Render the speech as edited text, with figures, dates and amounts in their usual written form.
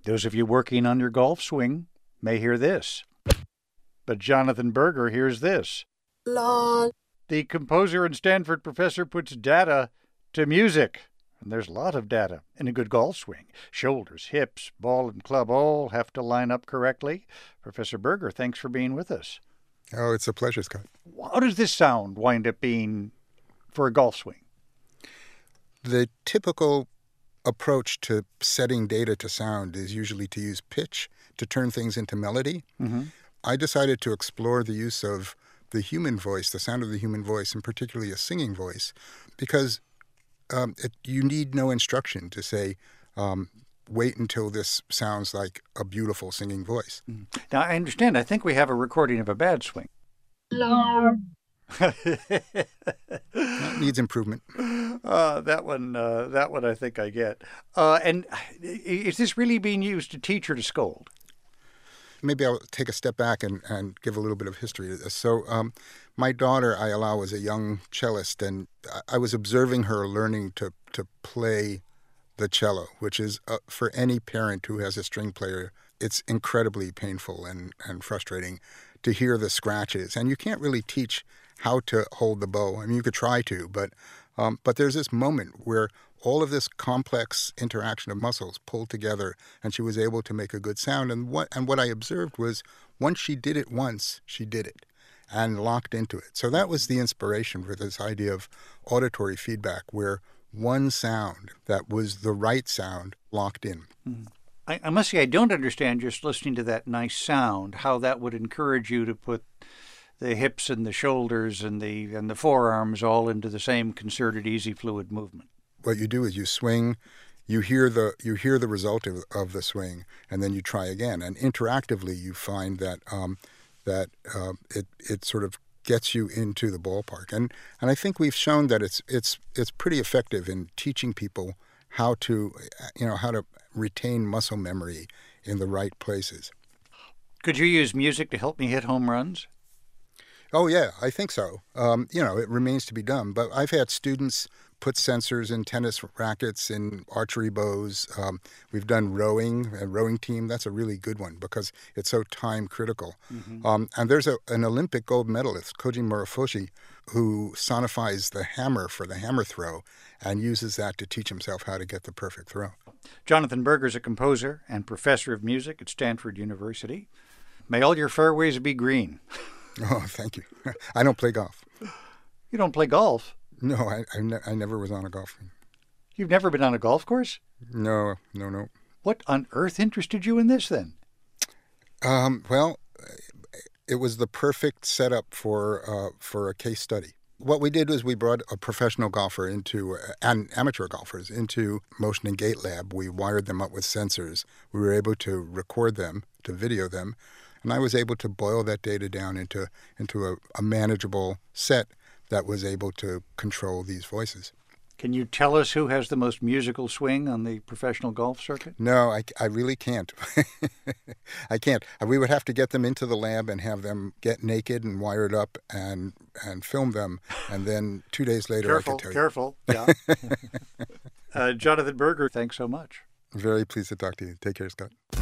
Those of you working on your golf swing may hear this. But Jonathan Berger hears this. La. The composer and Stanford professor puts data to music. And there's a lot of data in a good golf swing. Shoulders, hips, ball, and club all have to line up correctly. Professor Berger, thanks for being with us. Oh, it's a pleasure, Scott. How does this sound wind up being for a golf swing? The typical approach to setting data to sound is usually to use pitch to turn things into melody. Mm-hmm. I decided to explore the use of the human voice, the sound of the human voice, and particularly a singing voice, because you need no instruction to say, wait until this sounds like a beautiful singing voice. Now, I understand. I think we have a recording of a bad swing. That needs improvement. That one I think I get. And is this really being used to teach or to scold? Maybe I'll take a step back and give a little bit of history to this. So my daughter, Ayala, was a young cellist, and I was observing her learning to play the cello, which is, for any parent who has a string player, it's incredibly painful and frustrating to hear the scratches. And you can't really teach how to hold the bow. I mean, you could try to, but there's this moment where all of this complex interaction of muscles pulled together, and she was able to make a good sound. And what I observed was, once she did it once, she did it and locked into it. So that was the inspiration for this idea of auditory feedback, where one sound that was the right sound locked in. Mm-hmm. I must say, I don't understand, just listening to that nice sound, how that would encourage you to put the hips and the shoulders and the forearms all into the same concerted, easy, fluid movement. What you do is you swing, you hear the result of the swing, and then you try again. And interactively, you find that it sort of gets you into the ballpark. And I think we've shown that it's pretty effective in teaching people how to retain muscle memory in the right places. Could you use music to help me hit home runs? Oh, yeah, I think so. It remains to be done. But I've had students put sensors in tennis rackets, in archery bows. We've done rowing, a rowing team. That's a really good one because it's so time critical. Mm-hmm. And there's an Olympic gold medalist, Koji Murafoshi, who sonifies the hammer for the hammer throw and uses that to teach himself how to get the perfect throw. Jonathan Berger is a composer and professor of music at Stanford University. May all your fairways be green. Oh, thank you. I don't play golf. You don't play golf? No, I never was on a golf team. You've never been on a golf course? No. What on earth interested you in this then? Well, it was the perfect setup for a case study. What we did was we brought a professional golfer and amateur golfers into Motion and Gait Lab. We wired them up with sensors. We were able to record them, to video them, and I was able to boil that data down into a manageable set that was able to control these voices. Can you tell us who has the most musical swing on the professional golf circuit? No, I really can't. I can't. We would have to get them into the lab and have them get naked and wired up and film them, and then 2 days later I could tell you. Careful, yeah. Jonathan Berger, thanks so much. Very pleased to talk to you. Take care, Scott.